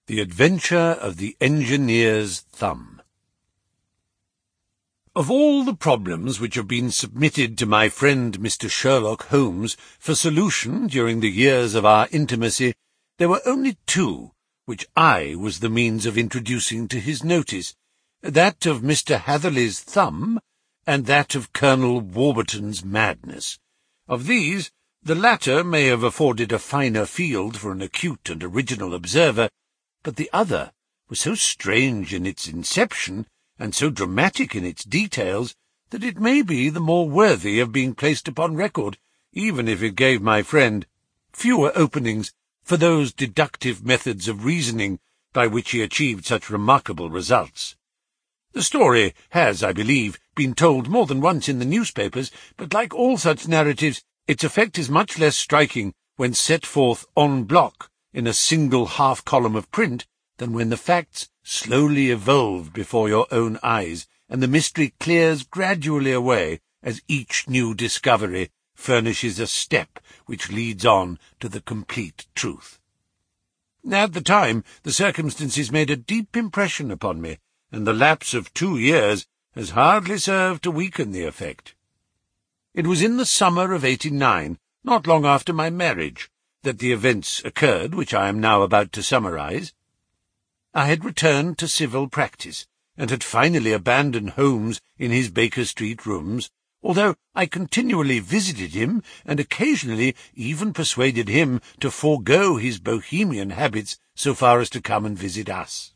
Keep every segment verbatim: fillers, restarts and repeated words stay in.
The Adventure of the Engineer's Thumb. Of all the problems which have been submitted to my friend Mister Sherlock Holmes for solution during the years of our intimacy, there were only two which I was the means of introducing to his notice, that of Mister Hatherley's thumb, and that of Colonel Warburton's madness. Of these, the latter may have afforded a finer field for an acute and original observer, but the other was so strange in its inception, and so dramatic in its details, that it may be the more worthy of being placed upon record, even if it gave my friend fewer openings for those deductive methods of reasoning by which he achieved such remarkable results. The story has, I believe, been told more than once in the newspapers, but like all such narratives, its effect is much less striking when set forth en bloc in a single half-column of print than when the facts slowly evolve before your own eyes, and the mystery clears gradually away as each new discovery furnishes a step which leads on to the complete truth. At the time, the circumstances made a deep impression upon me, and the lapse of two years has hardly served to weaken the effect. It was in the summer of eighty-nine, not long after my marriage, that the events occurred which I am now about to summarize. I had returned to civil practice, and had finally abandoned Holmes in his Baker Street rooms, although I continually visited him, and occasionally even persuaded him to forego his bohemian habits so far as to come and visit us.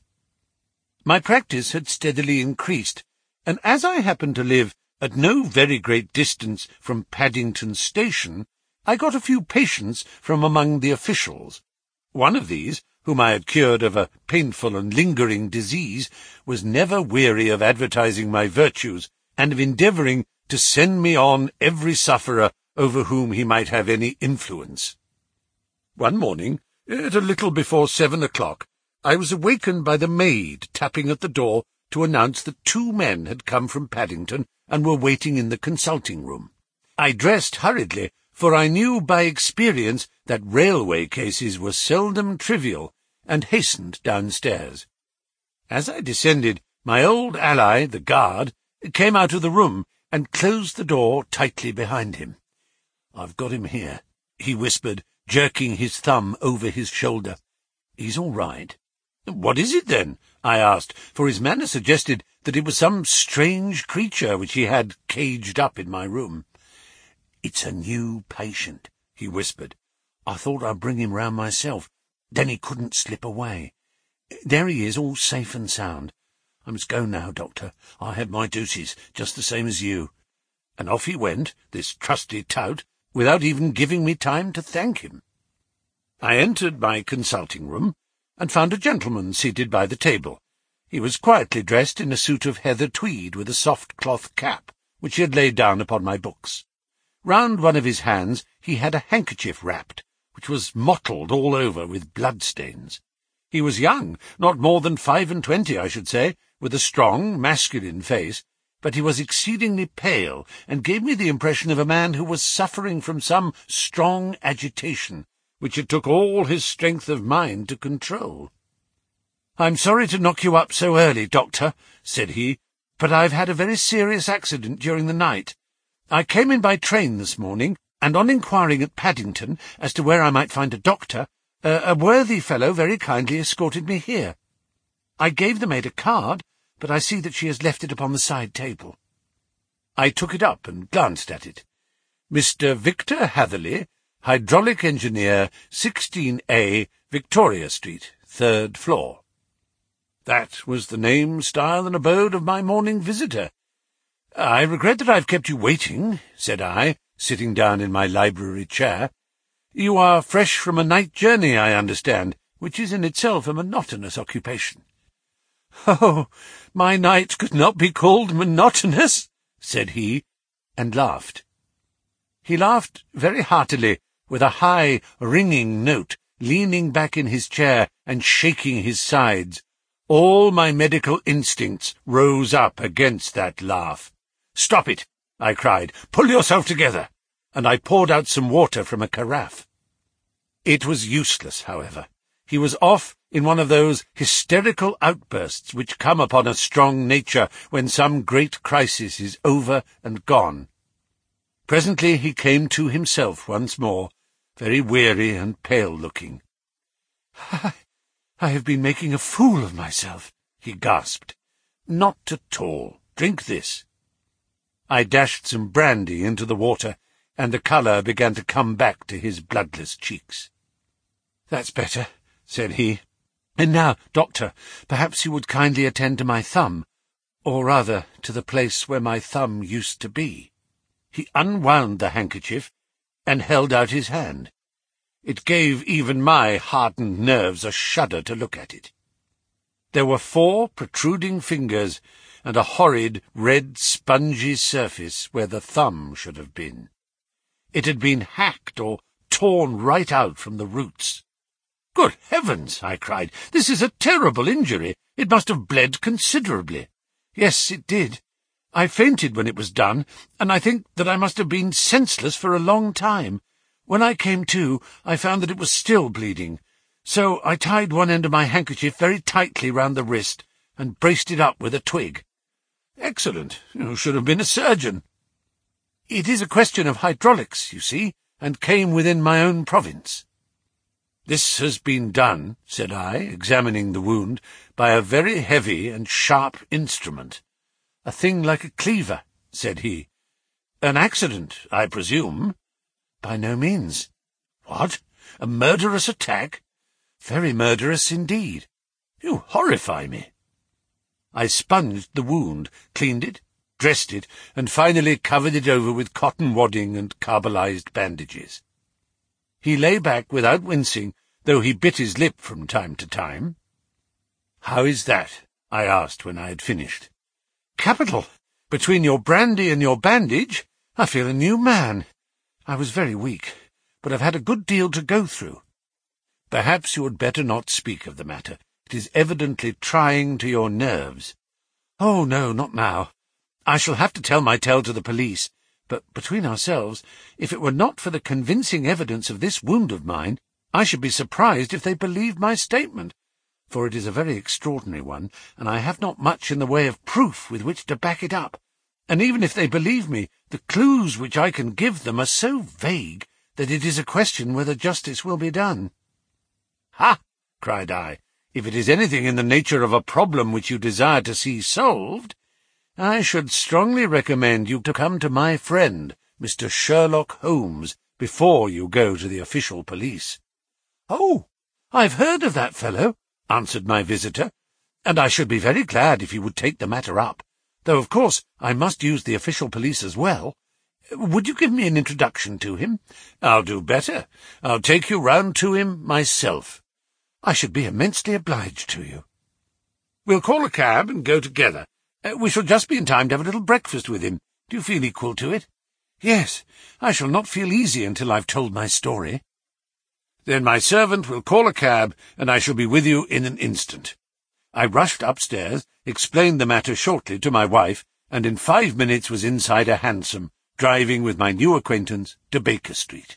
My practice had steadily increased, and as I happened to live at no very great distance from Paddington Station, I got a few patients from among the officials. One of these, whom I had cured of a painful and lingering disease, was never weary of advertising my virtues, and of endeavouring to send me on every sufferer over whom he might have any influence. One morning, at a little before seven o'clock, I was awakened by the maid tapping at the door to announce that two men had come from Paddington and were waiting in the consulting-room. I dressed hurriedly, for I knew by experience that railway cases were seldom trivial, and hastened downstairs. As I descended, my old ally, the guard, came out of the room and closed the door tightly behind him. "I've got him here," he whispered, jerking his thumb over his shoulder. "He's all right." "What is it, then?" I asked, for his manner suggested that it was some strange creature which he had caged up in my room. "It's a new patient," he whispered. "I thought I'd bring him round myself. Then he couldn't slip away. There he is, all safe and sound. I must go now, Doctor. I have my duties, just the same as you." And off he went, this trusty tout, without even giving me time to thank him. I entered my consulting-room, and found a gentleman seated by the table. He was quietly dressed in a suit of heather tweed with a soft cloth cap, which he had laid down upon my books. Round one of his hands he had a handkerchief wrapped, which was mottled all over with blood-stains. He was young, not more than five and twenty, I should say, with a strong, masculine face, but he was exceedingly pale, and gave me the impression of a man who was suffering from some strong agitation, which it took all his strength of mind to control. "I'm sorry to knock you up so early, Doctor," said he, "but I've had a very serious accident during the night. I came in by train this morning, and on inquiring at Paddington as to where I might find a doctor, uh, a worthy fellow very kindly escorted me here. I gave the maid a card, but I see that she has left it upon the side table." I took it up and glanced at it. "Mister Victor Hatherley, Hydraulic Engineer, sixteen A, Victoria Street, third floor." That was the name, style, and abode of my morning visitor. "I regret that I've kept you waiting," said I, sitting down in my library chair. "You are fresh from a night journey, I understand, which is in itself a monotonous occupation." "Oh, my night could not be called monotonous," said he, and laughed. He laughed very heartily, with a high, ringing note, leaning back in his chair and shaking his sides. All my medical instincts rose up against that laugh. "Stop it!" I cried. "Pull yourself together!" And I poured out some water from a carafe. It was useless, however. He was off in one of those hysterical outbursts which come upon a strong nature when some great crisis is over and gone. Presently he came to himself once more, very weary and pale-looking. I, I have been making a fool of myself, he gasped. Not at all. Drink this. I dashed some brandy into the water, and the colour began to come back to his bloodless cheeks. That's better, said he. And now, doctor, perhaps you would kindly attend to my thumb, or rather to the place where my thumb used to be. He unwound the handkerchief and held out his hand. It gave even my hardened nerves a shudder to look at it. There were four protruding fingers and a horrid red spongy surface where the thumb should have been. It had been hacked or torn right out from the roots. "Good heavens!" I cried. "This is a terrible injury. It must have bled considerably." "Yes, it did. I fainted when it was done, and I think that I must have been senseless for a long time. When I came to, I found that it was still bleeding, so I tied one end of my handkerchief very tightly round the wrist and braced it up with a twig." "Excellent. You should have been a surgeon." "It is a question of hydraulics, you see, and came within my own province." "This has been done," said I, examining the wound, "by a very heavy and sharp instrument." "A thing like a cleaver," said he. "An accident, I presume?" "By no means." "What? A murderous attack?" "Very murderous indeed." "You horrify me." I sponged the wound, cleaned it, dressed it, and finally covered it over with cotton wadding and carbolized bandages. He lay back without wincing, though he bit his lip from time to time. "How is that?" I asked when I had finished. "Capital! Between your brandy and your bandage, I feel a new man. I was very weak, but I've had a good deal to go through." "Perhaps you had better not speak of the matter. It is evidently trying to your nerves." "Oh, no, not now. I shall have to tell my tale to the police, but between ourselves, if it were not for the convincing evidence of this wound of mine, I should be surprised if they believed my statement, for it is a very extraordinary one, and I have not much in the way of proof with which to back it up. And even if they believe me, the clues which I can give them are so vague that it is a question whether justice will be done." "Ha!" cried I. "If it is anything in the nature of a problem which you desire to see solved, I should strongly recommend you to come to my friend, Mister Sherlock Holmes, before you go to the official police." "Oh, I've heard of that fellow," answered my visitor, "and I should be very glad if you would take the matter up, though of course I must use the official police as well. Would you give me an introduction to him?" "I'll do better. I'll take you round to him myself." "I should be immensely obliged to you." "We'll call a cab and go together. Uh, we shall just be in time to have a little breakfast with him. Do you feel equal to it?" "Yes, I shall not feel easy until I've told my story." "Then my servant will call a cab, and I shall be with you in an instant." I rushed upstairs, explained the matter shortly to my wife, and in five minutes was inside a hansom, driving with my new acquaintance to Baker Street.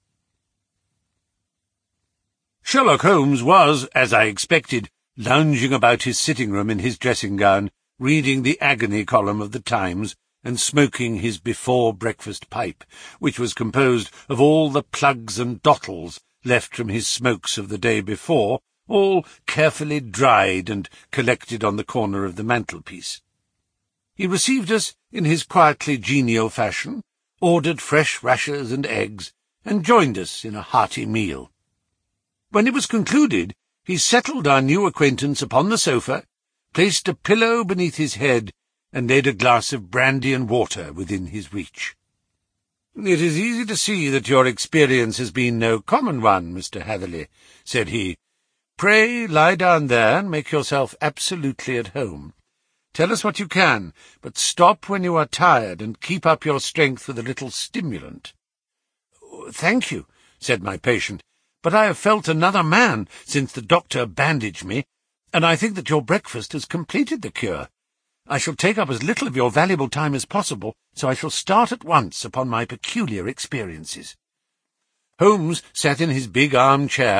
Sherlock Holmes was, as I expected, lounging about his sitting-room in his dressing-gown, reading the agony column of the Times, and smoking his before-breakfast pipe, which was composed of all the plugs and dottles left from his smokes of the day before, all carefully dried and collected on the corner of the mantelpiece. He received us in his quietly genial fashion, ordered fresh rashers and eggs, and joined us in a hearty meal. When it was concluded, he settled our new acquaintance upon the sofa, placed a pillow beneath his head, and laid a glass of brandy and water within his reach. "It is easy to see that your experience has been no common one, Mister Hatherley," said he. "Pray lie down there and make yourself absolutely at home. Tell us what you can, but stop when you are tired, and keep up your strength with a little stimulant." "Thank you," said my patient, "but I have felt another man since the doctor bandaged me, and I think that your breakfast has completed the cure. I shall take up as little of your valuable time as possible, so I shall start at once upon my peculiar experiences." Holmes sat in his big arm-chair,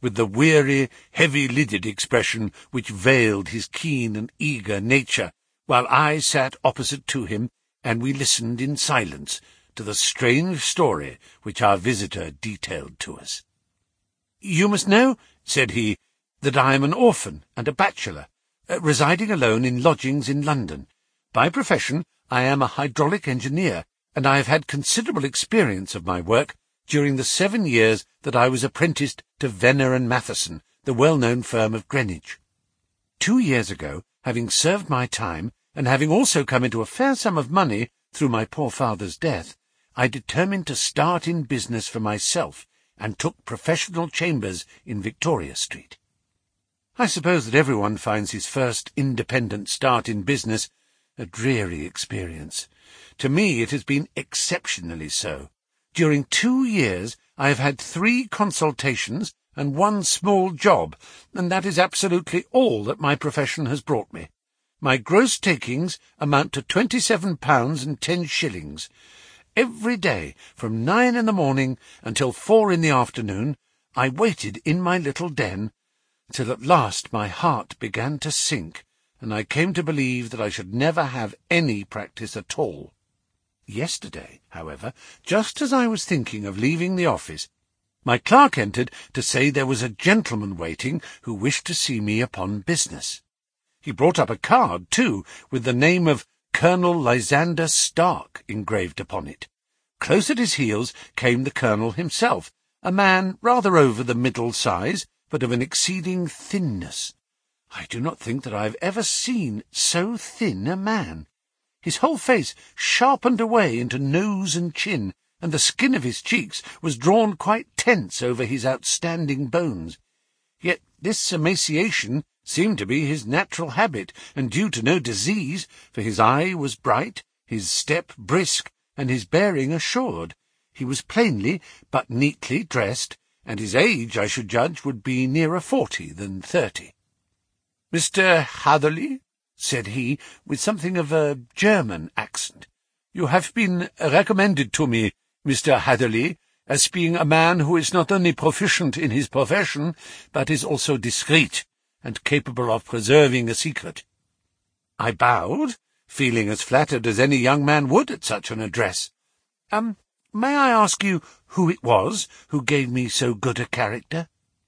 with the weary, heavy-lidded expression which veiled his keen and eager nature, while I sat opposite to him, and we listened in silence to the strange story which our visitor detailed to us. "You must know," said he, "that I am an orphan and a bachelor, uh, residing alone in lodgings in London. By profession I am a hydraulic engineer, and I have had considerable experience of my work during the seven years that I was apprenticed to Venner and Matheson, the well-known firm of Greenwich. Two years ago, having served my time, and having also come into a fair sum of money through my poor father's death, I determined to start in business for myself, and took professional chambers in Victoria Street. I suppose that everyone finds his first independent start in business a dreary experience. To me it has been exceptionally so. During two years I have had three consultations and one small job, and that is absolutely all that my profession has brought me. My gross takings amount to twenty-seven pounds and ten shillings. Every day, from nine in the morning until four in the afternoon, I waited in my little den, till at last my heart began to sink, and I came to believe that I should never have any practice at all. Yesterday, however, just as I was thinking of leaving the office, my clerk entered to say there was a gentleman waiting who wished to see me upon business. He brought up a card, too, with the name of Colonel Lysander Stark engraved upon it. Close at his heels came the colonel himself, a man rather over the middle size, but of an exceeding thinness. I do not think that I have ever seen so thin a man. His whole face sharpened away into nose and chin, and the skin of his cheeks was drawn quite tense over his outstanding bones. Yet this emaciation seemed to be his natural habit, and due to no disease, for his eye was bright, his step brisk, and his bearing assured. He was plainly but neatly dressed, and his age, I should judge, would be nearer forty than thirty. "Mister Hatherley," said he, with something of a German accent, "you have been recommended to me, Mister Hatherley, as being a man who is not only proficient in his profession, but is also discreet, and capable of preserving a secret." I bowed, feeling as flattered as any young man would at such an address. Um, may I ask you who it was who gave me so good a character?"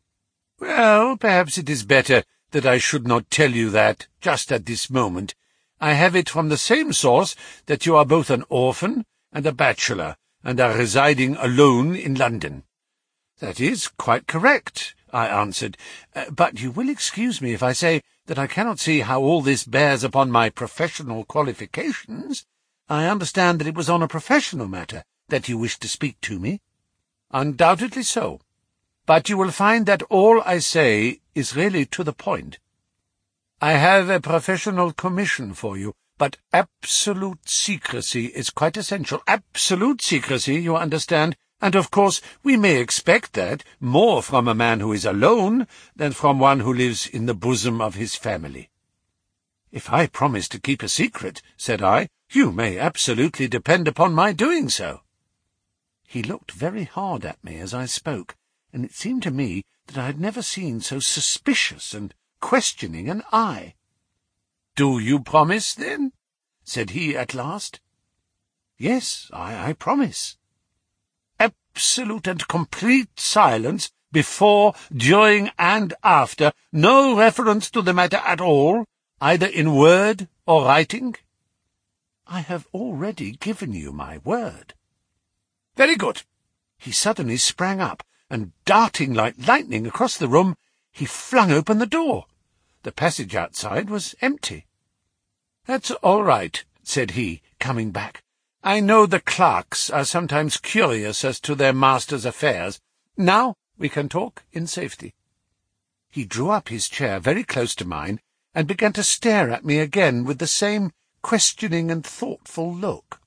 "Well, perhaps it is better that I should not tell you that just at this moment. I have it from the same source that you are both an orphan and a bachelor, and are residing alone in London." "That is quite correct," I answered, uh, "but you will excuse me if I say that I cannot see how all this bears upon my professional qualifications. I understand that it was on a professional matter that you wished to speak to me." "Undoubtedly so. But you will find that all I say is really to the point. I have a professional commission for you, but absolute secrecy is quite essential. Absolute secrecy, you understand, and of course we may expect that more from a man who is alone than from one who lives in the bosom of his family." "If I promise to keep a secret," said I, "you may absolutely depend upon my doing so." He looked very hard at me as I spoke, and it seemed to me that I had never seen so suspicious and questioning an eye. "Do you promise, then?" said he at last. "Yes, I, I promise." "Absolute and complete silence before, during, and after, no reference to the matter at all, either in word or writing?" "I have already given you my word." "Very good." He suddenly sprang up, and darting like lightning across the room, he flung open the door. The passage outside was empty. "That's all right," said he, coming back. "I know the clerks are sometimes curious as to their master's affairs. Now we can talk in safety." He drew up his chair very close to mine, and began to stare at me again with the same questioning and thoughtful look.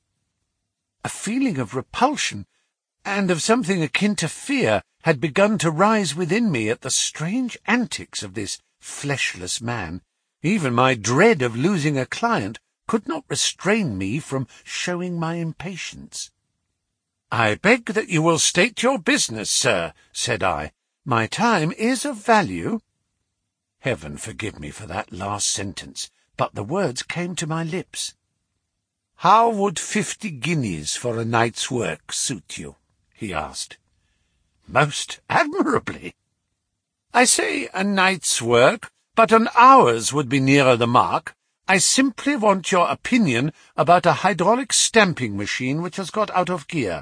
A feeling of repulsion, and of something akin to fear, had begun to rise within me at the strange antics of this fleshless man. Even my dread of losing a client could not restrain me from showing my impatience. "I beg that you will state your business, sir," said I. My time is of value. Heaven forgive me for that last sentence, but the words came to my lips. "How would fifty guineas for a night's work suit you?" he asked. "Most admirably." "I say a night's work, but an hour's would be nearer the mark. I simply want your opinion about a hydraulic stamping machine which has got out of gear.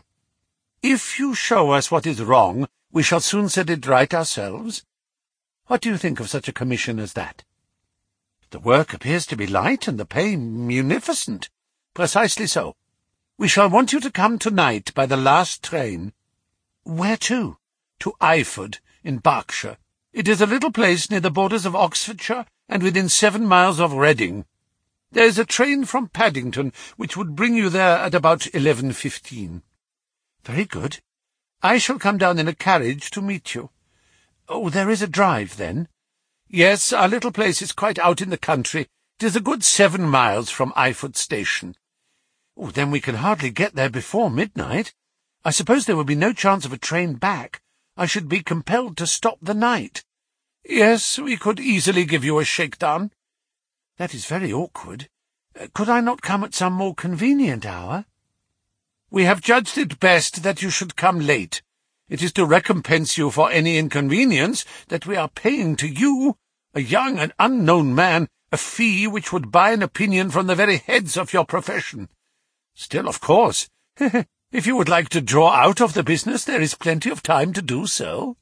If you show us what is wrong, we shall soon set it right ourselves. What do you think of such a commission as that?" "The work appears to be light, and the pay munificent." "Precisely so. We shall want you to come tonight by the last train." "Where to?" "To Eyford, in Berkshire. It is a little place near the borders of Oxfordshire, and within seven miles of Reading. There is a train from Paddington, which would bring you there at about eleven fifteen. "Very good. I shall come down in a carriage to meet you." "Oh, there is a drive, then?" "Yes, our little place is quite out in the country. It is a good seven miles from Eyford Station." "Oh, then we can hardly get there before midnight. I suppose there will be no chance of a train back. I should be compelled to stop the night." "Yes, we could easily give you a shakedown." "That is very awkward. Uh, could I not come at some more convenient hour?" "We have judged it best that you should come late. It is to recompense you for any inconvenience that we are paying to you, a young and unknown man, a fee which would buy an opinion from the very heads of your profession. Still, of course, if you would like to draw out of the business, there is plenty of time to do so."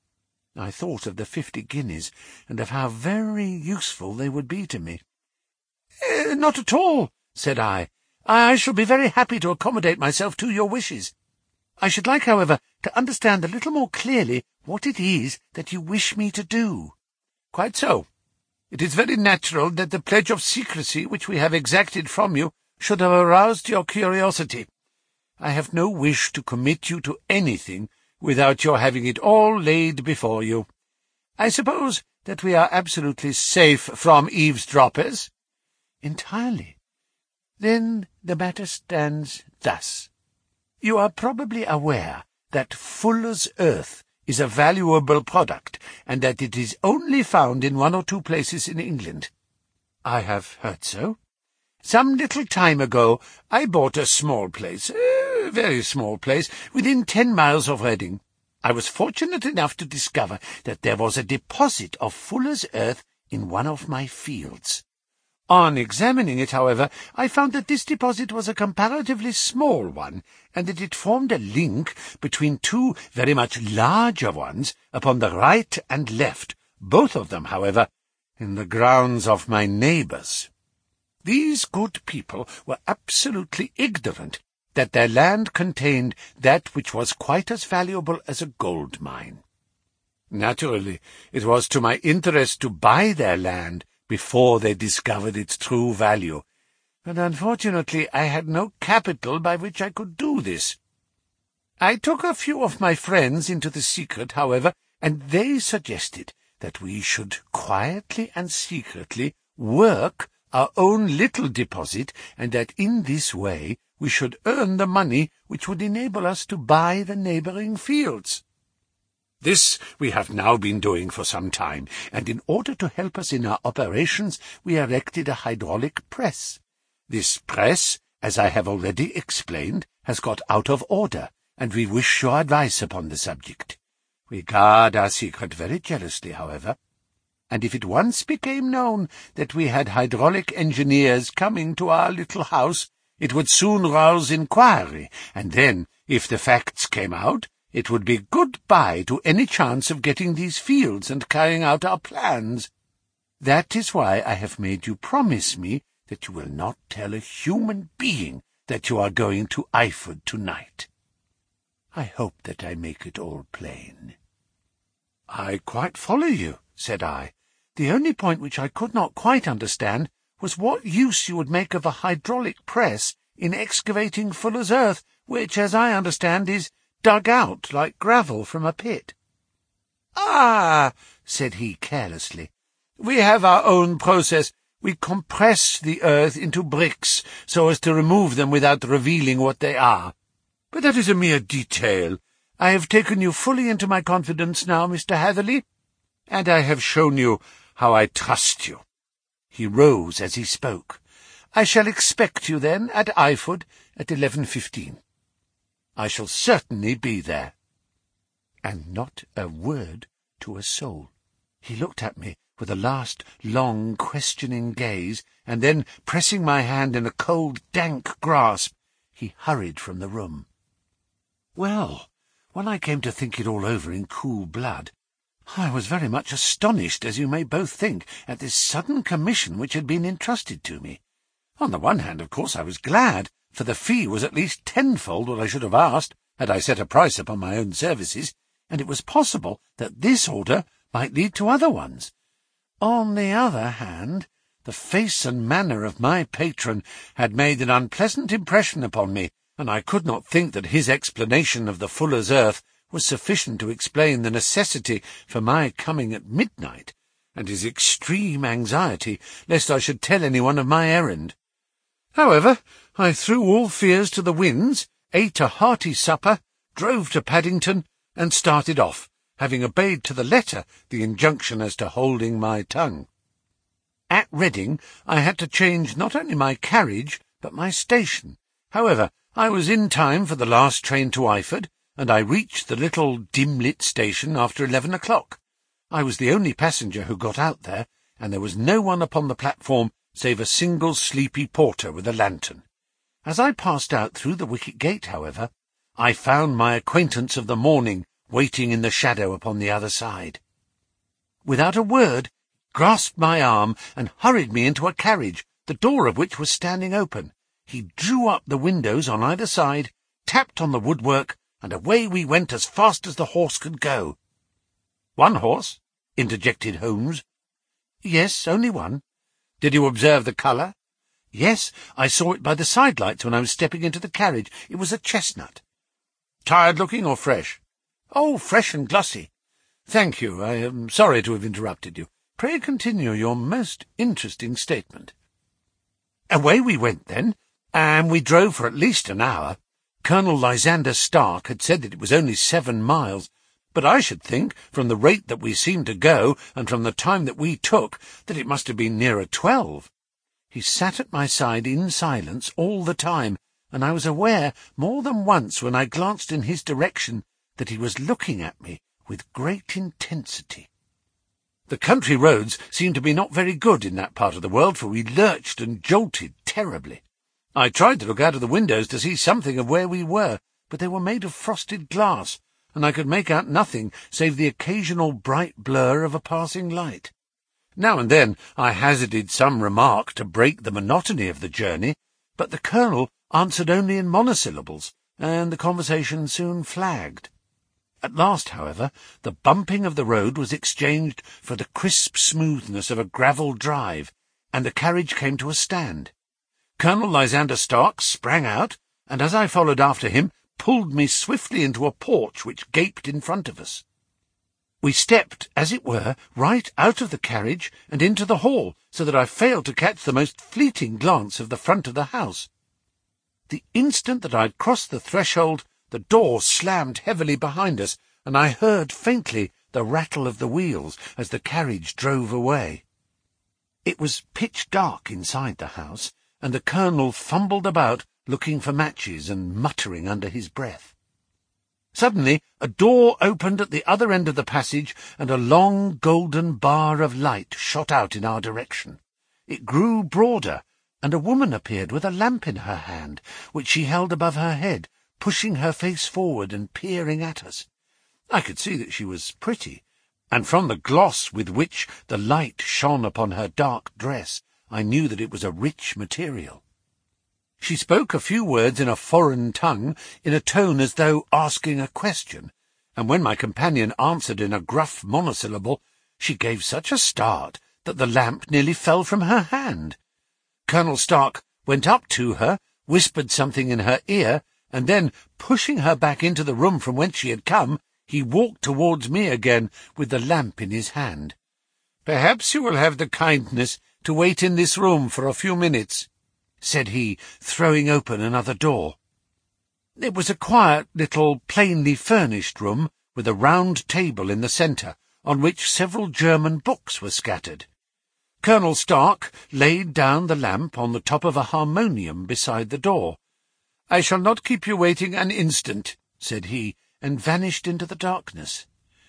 I thought of the fifty guineas, and of how very useful they would be to me. "Eh, not at all," said I. "I shall be very happy to accommodate myself to your wishes. I should like, however, to understand a little more clearly what it is that you wish me to do." "Quite so. It is very natural that the pledge of secrecy which we have exacted from you should have aroused your curiosity. I have no wish to commit you to anything without your having it all laid before you. I suppose that we are absolutely safe from eavesdroppers?" "Entirely. Then the matter stands thus. You are probably aware that Fuller's Earth is a valuable product, and that it is only found in one or two places in England." "I have heard so." "Some little time ago I bought a small place, a very small place, within ten miles of Reading. I was fortunate enough to discover that there was a deposit of Fuller's Earth in one of my fields. On examining it, however, I found that this deposit was a comparatively small one, and that it formed a link between two very much larger ones upon the right and left, both of them, however, in the grounds of my neighbours. These good people were absolutely ignorant that their land contained that which was quite as valuable as a gold mine. Naturally, it was to my interest to buy their land before they discovered its true value, but unfortunately I had no capital by which I could do this. I took a few of my friends into the secret, however, and they suggested that we should quietly and secretly work our own little deposit, and that in this way we should earn the money which would enable us to buy the neighbouring fields. This we have now been doing for some time, and in order to help us in our operations we erected a hydraulic press. This press, as I have already explained, has got out of order, and we wish your advice upon the subject. We guard our secret very jealously, however, and if it once became known that we had hydraulic engineers coming to our little house, it would soon rouse inquiry, and then, if the facts came out, it would be good-bye to any chance of getting these fields and carrying out our plans. That is why I have made you promise me that you will not tell a human being that you are going to Eyford tonight. I hope that I make it all plain." "I quite follow you," said I. "The only point which I could not quite understand was what use you would make of a hydraulic press in excavating Fuller's Earth, which, as I understand, is dug out like gravel from a pit." "Ah," said he carelessly, "we have our own process. We compress the earth into bricks so as to remove them without revealing what they are. But that is a mere detail. I have taken you fully into my confidence now, Mister Hatherley, and I have shown you how I trust you." He rose as he spoke. "I shall expect you, then, at Eyford at eleven fifteen. I shall certainly be there." And not a word to a soul. He looked at me with a last long, questioning gaze, and then, pressing my hand in a cold, dank grasp, he hurried from the room. Well, when I came to think it all over in cool blood, I was very much astonished, as you may both think, at this sudden commission which had been entrusted to me. On the one hand, of course, I was glad, for the fee was at least tenfold what I should have asked, had I set a price upon my own services, and it was possible that this order might lead to other ones. On the other hand, the face and manner of my patron had made an unpleasant impression upon me, and I could not think that his explanation of the fuller's earth was sufficient to explain the necessity for my coming at midnight, and his extreme anxiety lest I should tell anyone of my errand. However, I threw all fears to the winds, ate a hearty supper, drove to Paddington, and started off, having obeyed to the letter the injunction as to holding my tongue. At Reading I had to change not only my carriage, but my station. However, I was in time for the last train to Eyford, and I reached the little dim-lit station after eleven o'clock. I was the only passenger who got out there, and there was no one upon the platform save a single sleepy porter with a lantern. As I passed out through the wicket gate, however, I found my acquaintance of the morning waiting in the shadow upon the other side. Without a word, he grasped my arm and hurried me into a carriage, the door of which was standing open. He drew up the windows on either side, tapped on the woodwork, and away we went as fast as the horse could go. "One horse?" interjected Holmes. "Yes, only one." "Did you observe the colour?" "Yes, I saw it by the side-lights when I was stepping into the carriage. It was a chestnut." "Tired-looking or fresh?" "Oh, fresh and glossy." "Thank you. I am sorry to have interrupted you. Pray continue your most interesting statement." Away we went then, and we drove for at least an hour. Colonel Lysander Stark had said that it was only seven miles, but I should think, from the rate that we seemed to go, and from the time that we took, that it must have been nearer twelve. He sat at my side in silence all the time, and I was aware more than once when I glanced in his direction that he was looking at me with great intensity. The country roads seemed to be not very good in that part of the world, for we lurched and jolted terribly. I tried to look out of the windows to see something of where we were, but they were made of frosted glass, and I could make out nothing save the occasional bright blur of a passing light. Now and then I hazarded some remark to break the monotony of the journey, but the Colonel answered only in monosyllables, and the conversation soon flagged. At last, however, the bumping of the road was exchanged for the crisp smoothness of a gravel drive, and the carriage came to a stand. Colonel Lysander Stark sprang out, and as I followed after him, pulled me swiftly into a porch which gaped in front of us. We stepped, as it were, right out of the carriage and into the hall, so that I failed to catch the most fleeting glance of the front of the house. The instant that I had crossed the threshold, the door slammed heavily behind us, and I heard faintly the rattle of the wheels as the carriage drove away. It was pitch dark inside the house, and the Colonel fumbled about, looking for matches and muttering under his breath. Suddenly a door opened at the other end of the passage, and a long golden bar of light shot out in our direction. It grew broader, and a woman appeared with a lamp in her hand, which she held above her head, pushing her face forward and peering at us. I could see that she was pretty, and from the gloss with which the light shone upon her dark dress, I knew that it was a rich material. She spoke a few words in a foreign tongue, in a tone as though asking a question, and when my companion answered in a gruff monosyllable, she gave such a start that the lamp nearly fell from her hand. Colonel Stark went up to her, whispered something in her ear, and then, pushing her back into the room from whence she had come, he walked towards me again with the lamp in his hand. "Perhaps you will have the kindness to wait in this room for a few minutes," said he, throwing open another door. It was a quiet little plainly furnished room with a round table in the centre, on which several German books were scattered. Colonel Stark laid down the lamp on the top of a harmonium beside the door. "I shall not keep you waiting an instant," said he, and vanished into the darkness.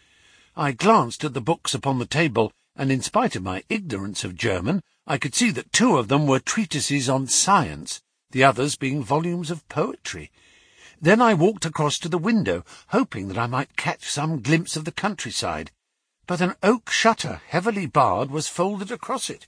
I glanced at the books upon the table, and in spite of my ignorance of German, I could see that two of them were treatises on science, the others being volumes of poetry. Then I walked across to the window, hoping that I might catch some glimpse of the countryside, but an oak shutter, heavily barred, was folded across it.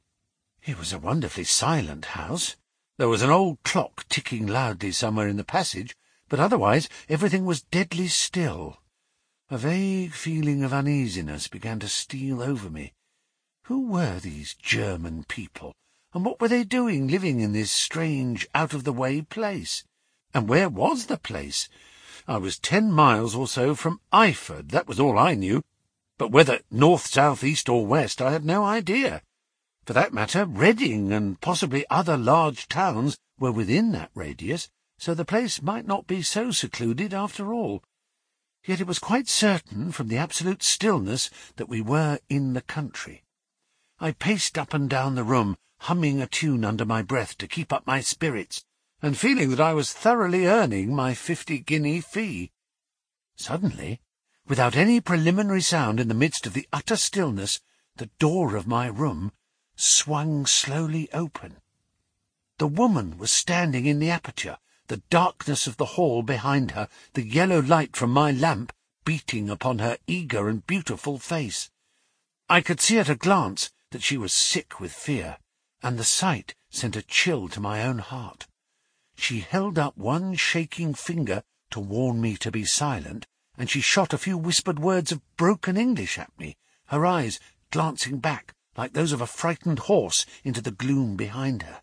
It was a wonderfully silent house. There was an old clock ticking loudly somewhere in the passage, but otherwise everything was deadly still. A vague feeling of uneasiness began to steal over me. Who were these German people, and what were they doing living in this strange, out-of-the-way place? And where was the place? I was ten miles or so from Eyford, that was all I knew, but whether north, south, east, or west I had no idea. For that matter, Reading and possibly other large towns were within that radius, so the place might not be so secluded after all. Yet it was quite certain, from the absolute stillness, that we were in the country. I paced up and down the room, humming a tune under my breath to keep up my spirits, and feeling that I was thoroughly earning my fifty-guinea fee. Suddenly, without any preliminary sound, in the midst of the utter stillness, the door of my room swung slowly open. The woman was standing in the aperture, the darkness of the hall behind her, the yellow light from my lamp beating upon her eager and beautiful face. I could see at a glance that she was sick with fear, and the sight sent a chill to my own heart. She held up one shaking finger to warn me to be silent, and she shot a few whispered words of broken English at me, her eyes glancing back, like those of a frightened horse, into the gloom behind her.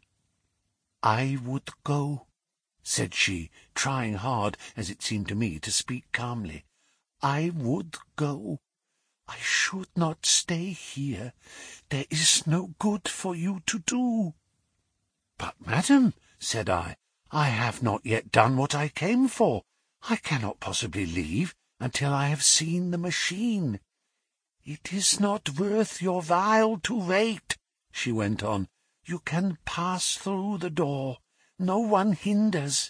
"I would go," said she, trying hard, as it seemed to me, to speak calmly. "I would go. I should not stay here. There is no good for you to do." "But, madam," said I, "I have not yet done what I came for. I cannot possibly leave until I have seen the machine." "It is not worth your while to wait," she went on. "You can pass through the door. No one hinders."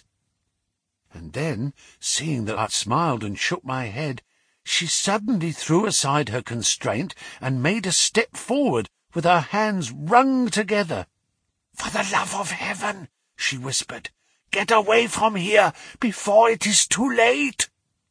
And then, seeing that I smiled and shook my head, she suddenly threw aside her constraint and made a step forward, with her hands wrung together. "For the love of heaven," she whispered, "get away from here before it is too late."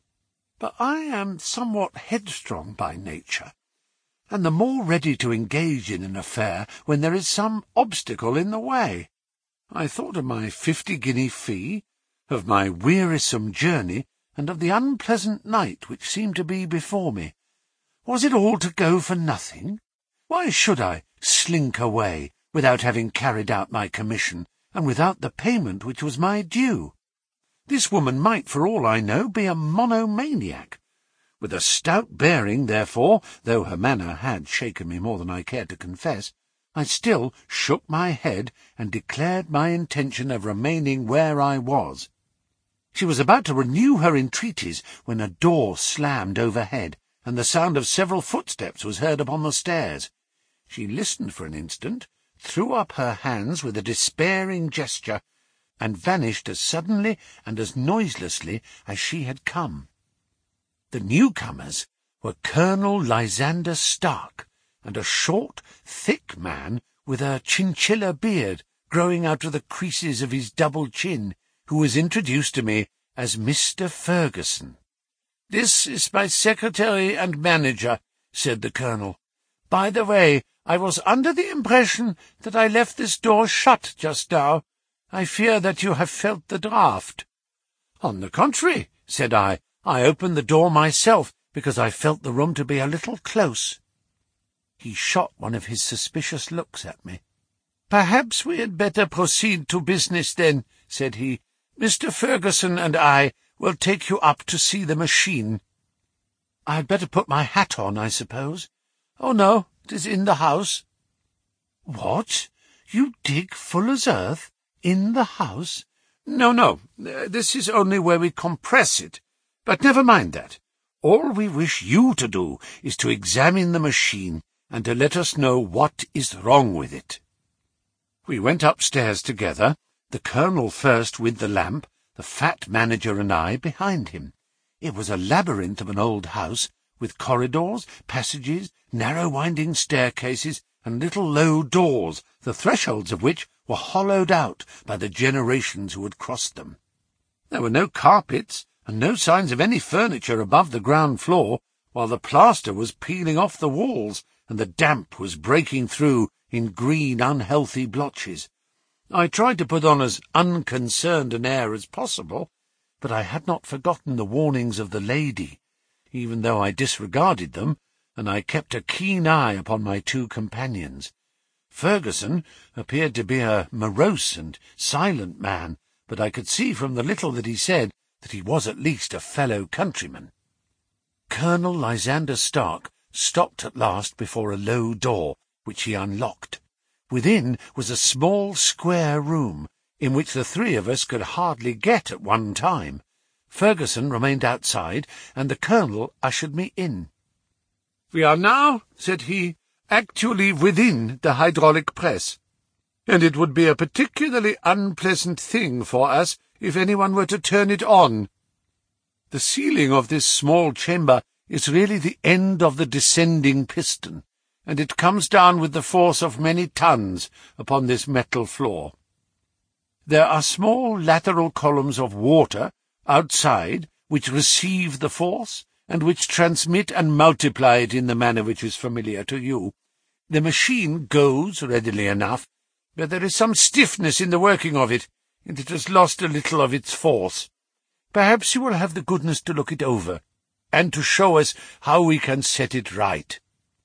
But I am somewhat headstrong by nature, and the more ready to engage in an affair when there is some obstacle in the way. I thought of my fifty-guinea fee, of my wearisome journey, and of the unpleasant night which seemed to be before me. Was it all to go for nothing? Why should I slink away without having carried out my commission, and without the payment which was my due? This woman might, for all I know, be a monomaniac. With a stout bearing, therefore, though her manner had shaken me more than I cared to confess, I still shook my head and declared my intention of remaining where I was. She was about to renew her entreaties when a door slammed overhead, and the sound of several footsteps was heard upon the stairs. She listened for an instant, threw up her hands with a despairing gesture, and vanished as suddenly and as noiselessly as she had come. The newcomers were Colonel Lysander Stark, and a short, thick man with a chinchilla beard growing out of the creases of his double chin, who was introduced to me as Mister Ferguson. "This is my secretary and manager," said the colonel. "By the way, I was under the impression that I left this door shut just now. I fear that you have felt the draught." "On the contrary," said I, "I opened the door myself, because I felt the room to be a little close." He shot one of his suspicious looks at me. "Perhaps we had better proceed to business, then," said he. "Mister Ferguson and I will take you up to see the machine." "I had better put my hat on, I suppose?" "Oh, no, it is in the house." "What? You dig Fuller's Earth in the house? No, no, uh, this is only where we compress it. But never mind that. All we wish you to do is to examine the machine and to let us know what is wrong with it. We went upstairs together, the Colonel first with the lamp, the fat manager and I behind him. It was a labyrinth of an old house, with corridors, passages, narrow winding staircases, and little low doors, the thresholds of which were hollowed out by the generations who had crossed them. There were no carpets, and no signs of any furniture above the ground floor, while the plaster was peeling off the walls, and the damp was breaking through in green, unhealthy blotches. I tried to put on as unconcerned an air as possible, but I had not forgotten the warnings of the lady, even though I disregarded them, and I kept a keen eye upon my two companions. Ferguson appeared to be a morose and silent man, but I could see from the little that he said that he was at least a fellow countryman. Colonel Lysander Stark stopped at last before a low door, which he unlocked. Within was a small square room, in which the three of us could hardly get at one time. Ferguson remained outside, and the Colonel ushered me in. "We are now," said he, "actually within the hydraulic press, and it would be a particularly unpleasant thing for us if anyone were to turn it on. The ceiling of this small chamber is really the end of the descending piston, and it comes down with the force of many tons upon this metal floor. There are small lateral columns of water outside which receive the force, and which transmit and multiply it in the manner which is familiar to you. The machine goes readily enough, but there is some stiffness in the working of it, and it has lost a little of its force. Perhaps you will have the goodness to look it over, and to show us how we can set it right."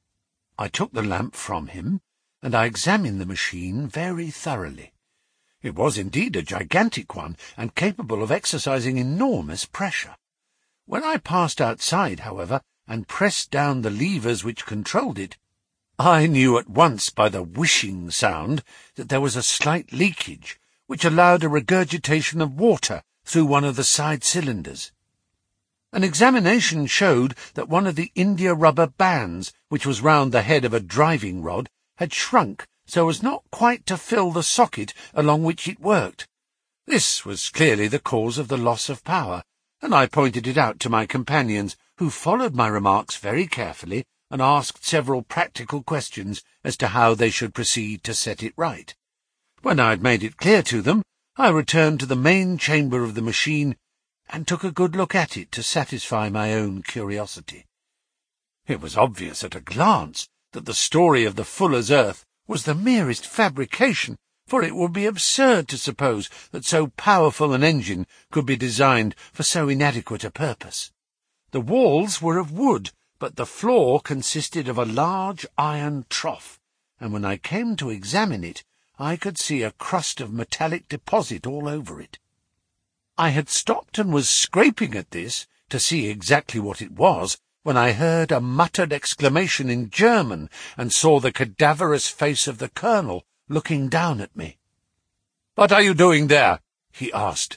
I took the lamp from him, and I examined the machine very thoroughly. It was indeed a gigantic one, and capable of exercising enormous pressure. When I passed outside, however, and pressed down the levers which controlled it, I knew at once by the whishing sound that there was a slight leakage, which allowed a regurgitation of water through one of the side cylinders. An examination showed that one of the india-rubber bands, which was round the head of a driving rod, had shrunk so as not quite to fill the socket along which it worked. This was clearly the cause of the loss of power, and I pointed it out to my companions, who followed my remarks very carefully and asked several practical questions as to how they should proceed to set it right. When I had made it clear to them, I returned to the main chamber of the machine and took a good look at it to satisfy my own curiosity. It was obvious at a glance that the story of the Fuller's Earth was the merest fabrication, for it would be absurd to suppose that so powerful an engine could be designed for so inadequate a purpose. The walls were of wood, but the floor consisted of a large iron trough, and when I came to examine it, I could see a crust of metallic deposit all over it. I had stopped and was scraping at this to see exactly what it was, when I heard a muttered exclamation in German and saw the cadaverous face of the Colonel looking down at me. "What are you doing there?" he asked.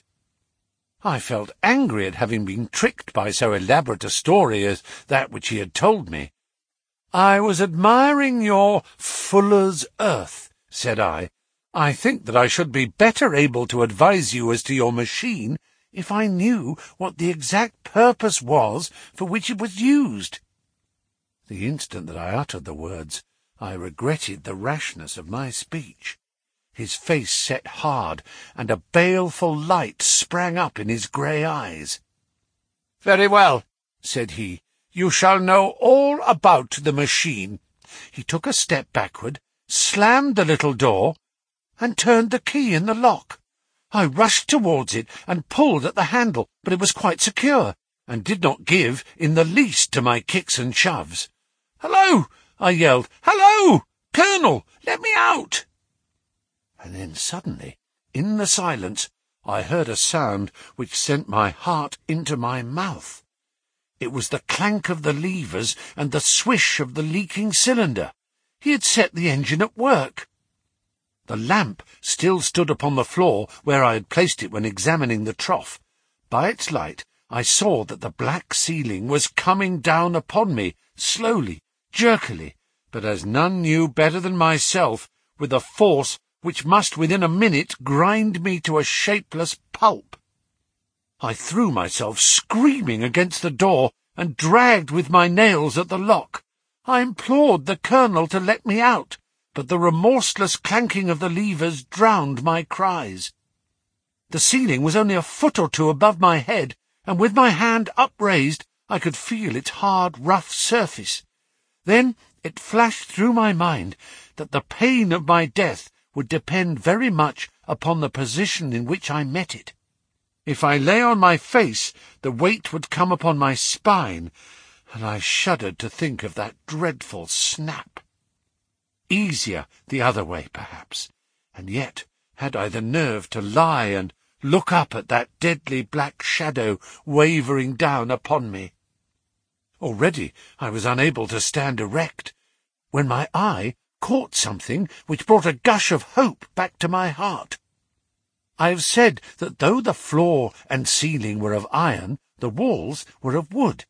I felt angry at having been tricked by so elaborate a story as that which he had told me. "I was admiring your Fuller's Earth," said I. "I think that I should be better able to advise you as to your machine if I knew what the exact purpose was for which it was used." The instant that I uttered the words, I regretted the rashness of my speech. His face set hard, and a baleful light sprang up in his grey eyes. "Very well," said he, "you shall know all about the machine." He took a step backward, slammed the little door, and turned the key in the lock. I rushed towards it and pulled at the handle, but it was quite secure, and did not give in the least to my kicks and shoves. "Hello!" I yelled. "Hello! Colonel, let me out!" And then suddenly, in the silence, I heard a sound which sent my heart into my mouth. It was the clank of the levers and the swish of the leaking cylinder. He had set the engine at work. The lamp still stood upon the floor where I had placed it when examining the trough. By its light I saw that the black ceiling was coming down upon me, slowly, jerkily, but as none knew better than myself, with a force which must within a minute grind me to a shapeless pulp. I threw myself screaming against the door, and dragged with my nails at the lock. I implored the colonel to let me out, but the remorseless clanking of the levers drowned my cries. The ceiling was only a foot or two above my head, and with my hand upraised I could feel its hard, rough surface. Then it flashed through my mind that the pain of my death would depend very much upon the position in which I met it. If I lay on my face, the weight would come upon my spine, and I shuddered to think of that dreadful snap. Easier the other way, perhaps, and yet had I the nerve to lie and look up at that deadly black shadow wavering down upon me? Already I was unable to stand erect, when my eye caught something which brought a gush of hope back to my heart. I have said that though the floor and ceiling were of iron, the walls were of wood.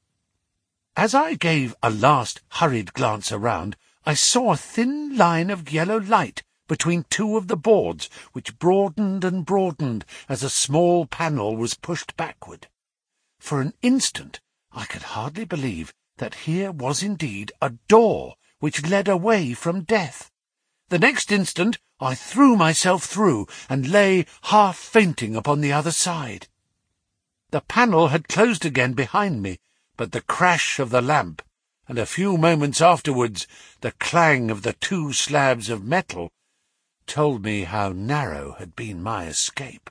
As I gave a last hurried glance around, I saw a thin line of yellow light between two of the boards, which broadened and broadened as a small panel was pushed backward. For an instant I could hardly believe that here was indeed a door which led away from death. The next instant I threw myself through, and lay half fainting upon the other side. The panel had closed again behind me, but the crash of the lamp, and a few moments afterwards the clang of the two slabs of metal, told me how narrow had been my escape.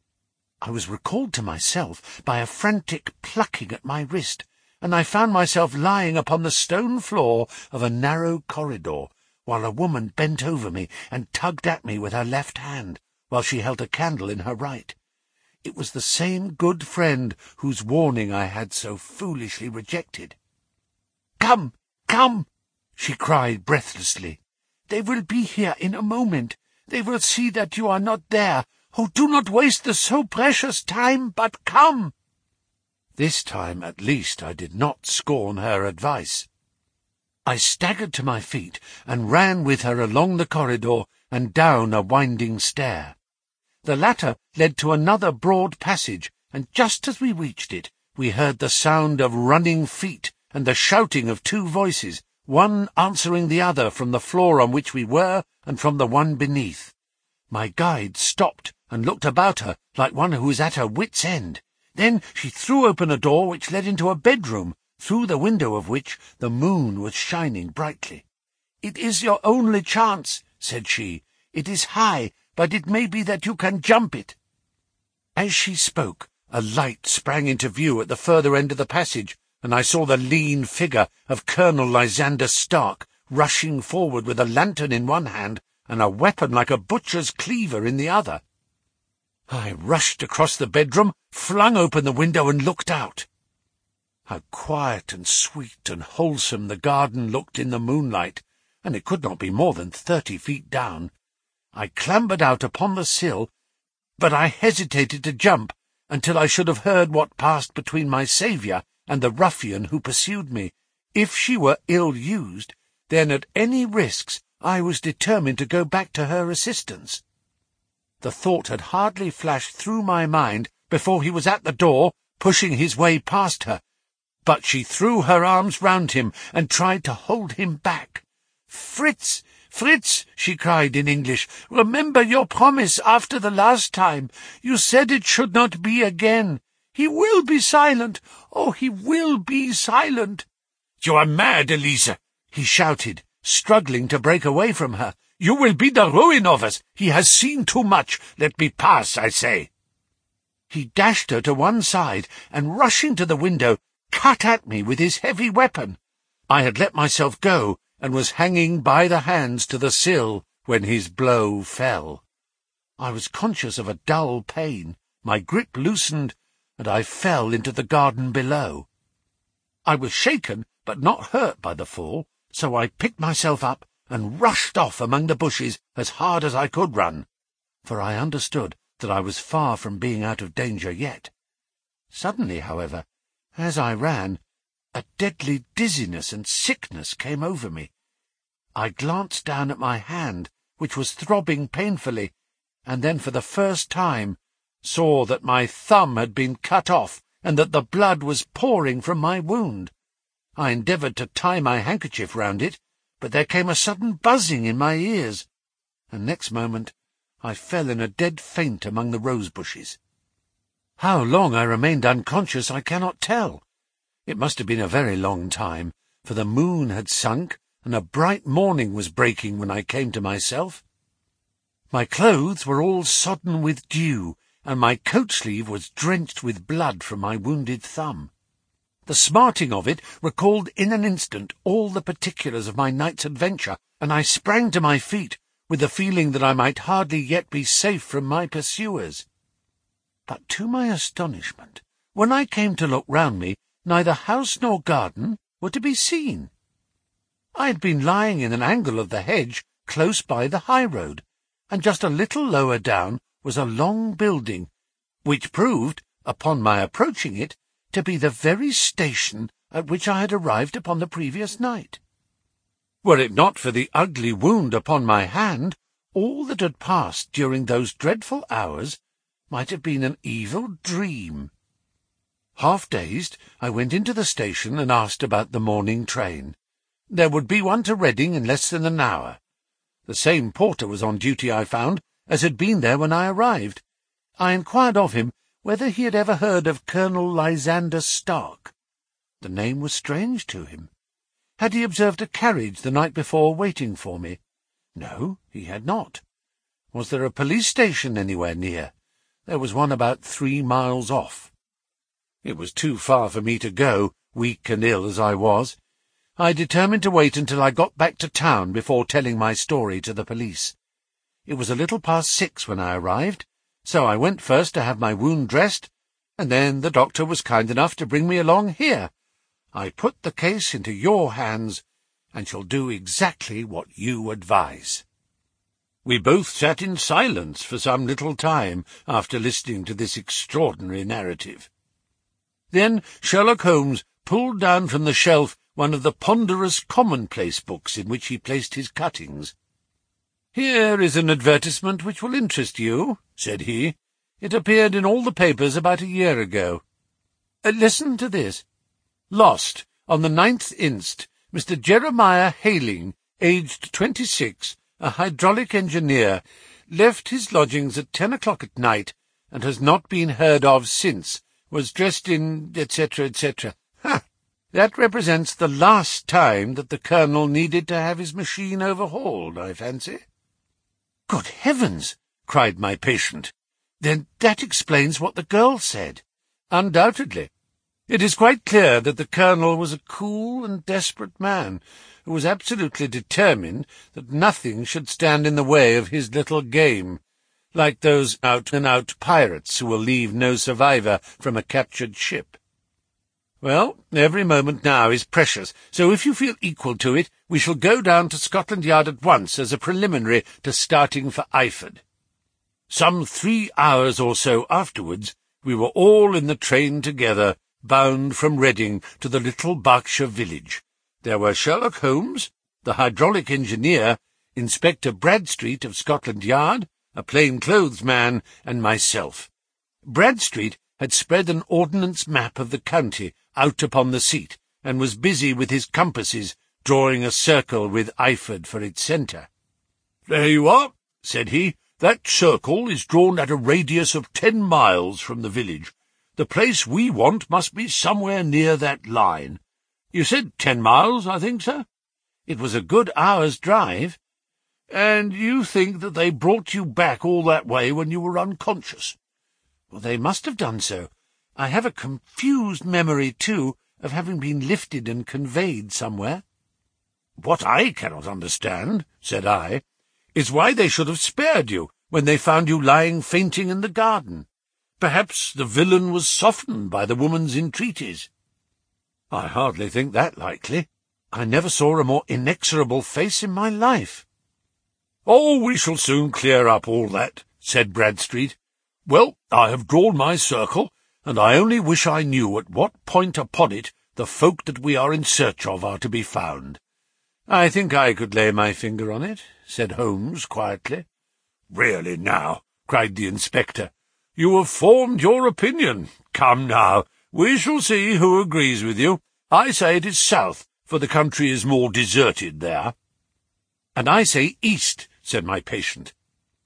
I was recalled to myself by a frantic plucking at my wrist, and I found myself lying upon the stone floor of a narrow corridor, while a woman bent over me and tugged at me with her left hand, while she held a candle in her right. It was the same good friend whose warning I had so foolishly rejected. "Come, come!" she cried breathlessly. "They will be here in a moment. They will see that you are not there. Oh, do not waste the so precious time, but come!" This time, at least, I did not scorn her advice. I staggered to my feet and ran with her along the corridor and down a winding stair. The latter led to another broad passage, and just as we reached it, we heard the sound of running feet and the shouting of two voices, one answering the other from the floor on which we were and from the one beneath. My guide stopped and looked about her like one who was at her wit's end. Then she threw open a door which led into a bedroom, through the window of which the moon was shining brightly. "It is your only chance," said she. "It is high, but it may be that you can jump it." As she spoke, a light sprang into view at the further end of the passage, and I saw the lean figure of Colonel Lysander Stark rushing forward with a lantern in one hand and a weapon like a butcher's cleaver in the other. I rushed across the bedroom, flung open the window, and looked out. How quiet and sweet and wholesome the garden looked in the moonlight, and it could not be more than thirty feet down. I clambered out upon the sill, but I hesitated to jump until I should have heard what passed between my saviour and the ruffian who pursued me. If she were ill-used, then at any risks I was determined to go back to her assistance. The thought had hardly flashed through my mind before he was at the door, pushing his way past her, but she threw her arms round him and tried to hold him back. "Fritz, Fritz," she cried in English, "remember your promise after the last time. You said it should not be again. He will be silent. Oh, he will be silent." "You are mad, Elisa," he shouted, struggling to break away from her. "You will be the ruin of us. He has seen too much. Let me pass, I say." He dashed her to one side, and rushing to the window, cut at me with his heavy weapon. I had let myself go, and was hanging by the hands to the sill when his blow fell. I was conscious of a dull pain, my grip loosened, and I fell into the garden below. I was shaken, but not hurt by the fall, so I picked myself up and rushed off among the bushes as hard as I could run, for I understood that I was far from being out of danger yet. Suddenly, however, as I ran, a deadly dizziness and sickness came over me. I glanced down at my hand, which was throbbing painfully, and then for the first time saw that my thumb had been cut off and that the blood was pouring from my wound. I endeavoured to tie my handkerchief round it, but there came a sudden buzzing in my ears, and next moment I fell in a dead faint among the rose bushes. How long I remained unconscious I cannot tell. It must have been a very long time, for the moon had sunk, and a bright morning was breaking when I came to myself. My clothes were all sodden with dew, and my coat-sleeve was drenched with blood from my wounded thumb. The smarting of it recalled in an instant all the particulars of my night's adventure, and I sprang to my feet, with the feeling that I might hardly yet be safe from my pursuers. But to my astonishment, when I came to look round me, neither house nor garden were to be seen. I had been lying in an angle of the hedge close by the high road, and just a little lower down was a long building, which proved, upon my approaching it, to be the very station at which I had arrived upon the previous night. Were it not for the ugly wound upon my hand, all that had passed during those dreadful hours might have been an evil dream. Half-dazed, I went into the station and asked about the morning train. There would be one to Reading in less than an hour. The same porter was on duty, I found, as had been there when I arrived. I inquired of him whether he had ever heard of Colonel Lysander Stark. The name was strange to him. Had he observed a carriage the night before waiting for me? No, he had not. Was there a police station anywhere near? There was one about three miles off. It was too far for me to go, weak and ill as I was. I determined to wait until I got back to town before telling my story to the police. It was a little past six when I arrived, so I went first to have my wound dressed, and then the doctor was kind enough to bring me along here. I put the case into your hands, and shall do exactly what you advise." We both sat in silence for some little time after listening to this extraordinary narrative. Then Sherlock Holmes pulled down from the shelf one of the ponderous commonplace books in which he placed his cuttings. "Here is an advertisement which will interest you," said he. "It appeared in all the papers about a year ago. Uh, listen to this. Lost, on the ninth inst, Mister Jeremiah Hayling, aged twenty-six, a hydraulic engineer, left his lodgings at ten o'clock at night, and has not been heard of since, was dressed in et cetera et cetera. Ha! That represents the last time that the Colonel needed to have his machine overhauled, I fancy." "Good heavens!" cried my patient. "Then that explains what the girl said." "Undoubtedly. It is quite clear that the Colonel was a cool and desperate man, who was absolutely determined that nothing should stand in the way of his little game, like those out-and-out pirates who will leave no survivor from a captured ship. Well, every moment now is precious, so if you feel equal to it, we shall go down to Scotland Yard at once as a preliminary to starting for Eyford." Some three hours or so afterwards, we were all in the train together, bound from Reading to the little Berkshire village. There were Sherlock Holmes, the hydraulic engineer, Inspector Bradstreet of Scotland Yard, a plain-clothes man, and myself. Bradstreet had spread an ordnance map of the county out upon the seat, and was busy with his compasses, drawing a circle with Eyford for its centre. "There you are," said he. "That circle is drawn at a radius of ten miles from the village. The place we want must be somewhere near that line. You said ten miles, I think, sir?" "It was a good hour's drive." "And you think that they brought you back all that way when you were unconscious?" "Well, they must have done so. I have a confused memory, too, of having been lifted and conveyed somewhere." "What I cannot understand," said I, "is why they should have spared you when they found you lying fainting in the garden. Perhaps the villain was softened by the woman's entreaties." "I hardly think that likely." I never saw a more inexorable face in my life. "Oh, we shall soon clear up all that," said Bradstreet. "Well, I have drawn my circle, and I only wish I knew at what point upon it the folk that we are in search of are to be found." "I think I could lay my finger on it," said Holmes quietly. "Really now," cried the inspector, "you have formed your opinion. Come now, we shall see who agrees with you. I say it is south, for the country is more deserted there." "And I say east," said my patient.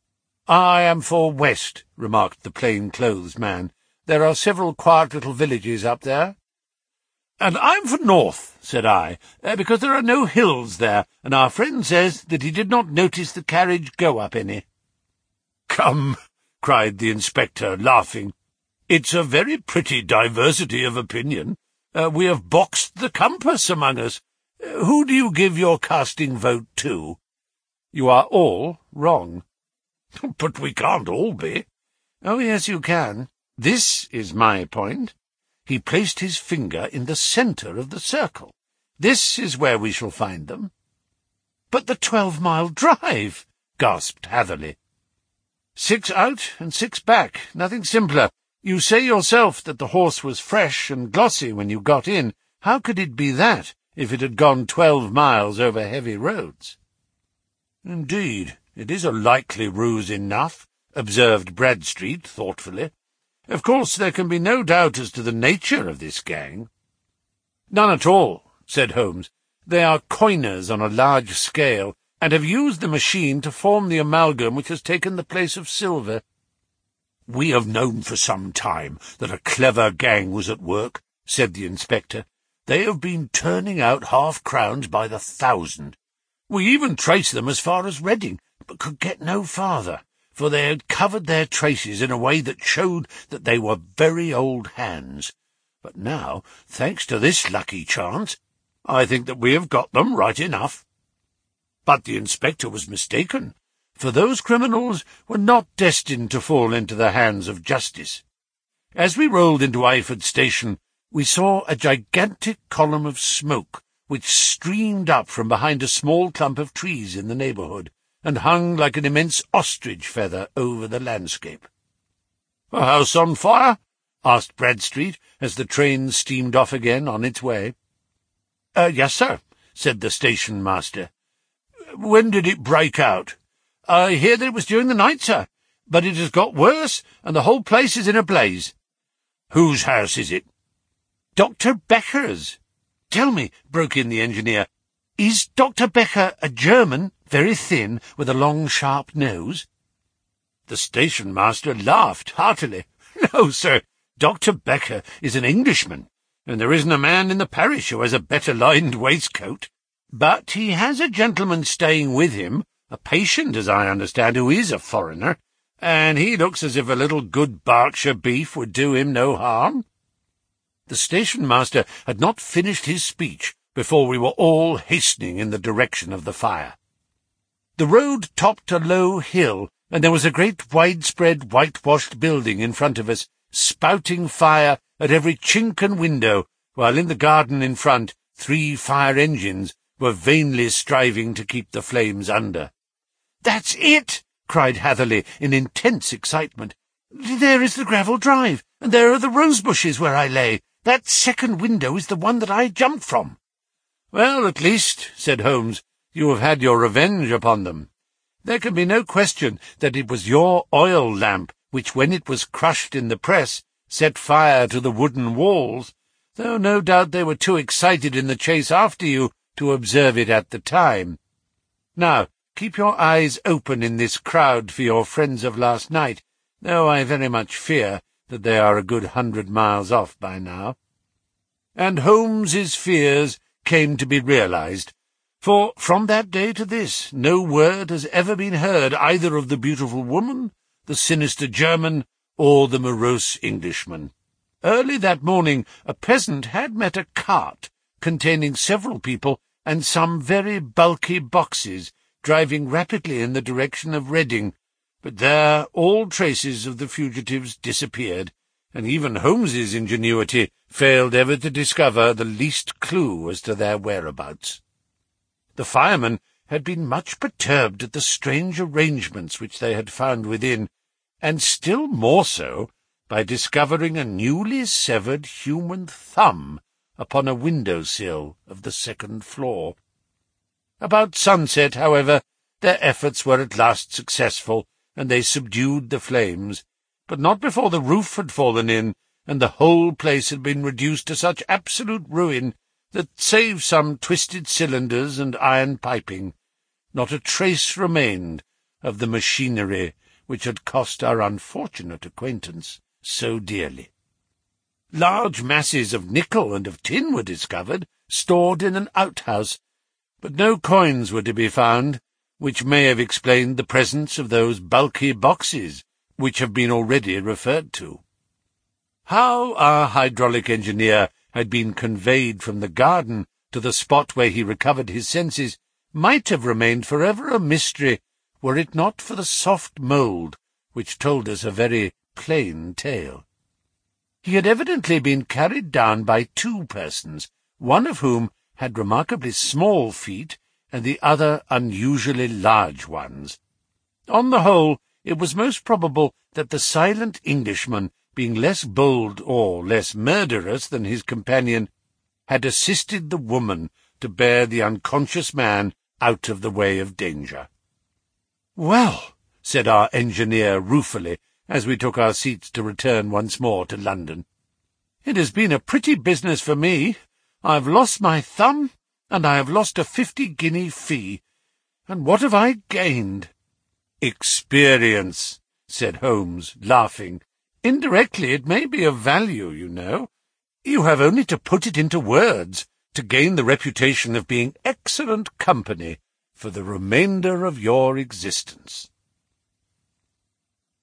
"I am for west," remarked the plain-clothes man. "There are several quiet little villages up there." "And I'm for north," said I, uh, "because there are no hills there, and our friend says that he did not notice the carriage go up any." "Come," cried the inspector, laughing, "it's a very pretty diversity of opinion. Uh, we have boxed the compass among us. Uh, who do you give your casting vote to?" "You are all wrong." "But we can't all be." "Oh, yes, you can. This is my point." He placed his finger in the centre of the circle. "This is where we shall find them." "But the twelve-mile drive!" gasped Hatherley. "Six out and six back, nothing simpler. You say yourself that the horse was fresh and glossy when you got in. How could it be that, if it had gone twelve miles over heavy roads?" "Indeed, it is a likely ruse enough," observed Bradstreet thoughtfully. "Of course, there can be no doubt as to the nature of this gang." "None at all," said Holmes. "They are coiners on a large scale, and have used the machine to form the amalgam which has taken the place of silver." "We have known for some time that a clever gang was at work," said the inspector. "They have been turning out half-crowns by the thousand. We even traced them as far as Reading, but could get no farther, for they had covered their traces in a way that showed that they were very old hands. But now, thanks to this lucky chance, I think that we have got them right enough." But the inspector was mistaken, for those criminals were not destined to fall into the hands of justice. As we rolled into Eyford Station, we saw a gigantic column of smoke which streamed up from behind a small clump of trees in the neighbourhood, and hung like an immense ostrich feather over the landscape. "A house on fire?" asked Bradstreet, as the train steamed off again on its way. Uh, yes, sir," said the station-master. "When did it break out?" "I hear that it was during the night, sir, but it has got worse, and the whole place is in a blaze." "Whose house is it?" "Doctor Becker's." "Tell me," broke in the engineer, "is Doctor Becker a German, very thin, with a long, sharp nose?" The station-master laughed heartily. "No, sir, Doctor Becker is an Englishman, and there isn't a man in the parish who has a better-lined waistcoat. But he has a gentleman staying with him, a patient, as I understand, who is a foreigner, and he looks as if a little good Berkshire beef would do him no harm." The station-master had not finished his speech before we were all hastening in the direction of the fire. The road topped a low hill, and there was a great widespread whitewashed building in front of us, spouting fire at every chink and window, while in the garden in front three fire engines were vainly striving to keep the flames under. "That's it!" cried Hatherley in intense excitement. "There is the gravel drive, and there are the rose bushes where I lay. That second window is the one that I jumped from." "Well, at least," said Holmes, "you have had your revenge upon them. There can be no question that it was your oil lamp which, when it was crushed in the press, set fire to the wooden walls, though no doubt they were too excited in the chase after you to observe it at the time. Now, keep your eyes open in this crowd for your friends of last night, though I very much fear that they are a good hundred miles off by now." And Holmes's fears came to be realized, for from that day to this no word has ever been heard either of the beautiful woman, the sinister German, or the morose Englishman. Early that morning a peasant had met a cart containing several people and some very bulky boxes driving rapidly in the direction of Reading, but there all traces of the fugitives disappeared, and even Holmes's ingenuity failed ever to discover the least clue as to their whereabouts. The firemen had been much perturbed at the strange arrangements which they had found within, and still more so by discovering a newly severed human thumb upon a window-sill of the second floor. About sunset, however, their efforts were at last successful, and they subdued the flames, but not before the roof had fallen in, and the whole place had been reduced to such absolute ruin that, save some twisted cylinders and iron piping, not a trace remained of the machinery which had cost our unfortunate acquaintance so dearly. Large masses of nickel and of tin were discovered, stored in an outhouse, but no coins were to be found, which may have explained the presence of those bulky boxes which have been already referred to. How our hydraulic engineer had been conveyed from the garden to the spot where he recovered his senses might have remained forever a mystery, were it not for the soft mould which told us a very plain tale. He had evidently been carried down by two persons, one of whom had remarkably small feet, and the other unusually large ones. On the whole, it was most probable that the silent Englishman, being less bold or less murderous than his companion, had assisted the woman to bear the unconscious man out of the way of danger. "Well," said our engineer ruefully, as we took our seats to return once more to London, "it has been a pretty business for me. I've lost my thumb, and I have lost a fifty-guinea fee. And what have I gained?" "Experience," said Holmes, laughing. "Indirectly it may be of value, you know. You have only to put it into words to gain the reputation of being excellent company for the remainder of your existence."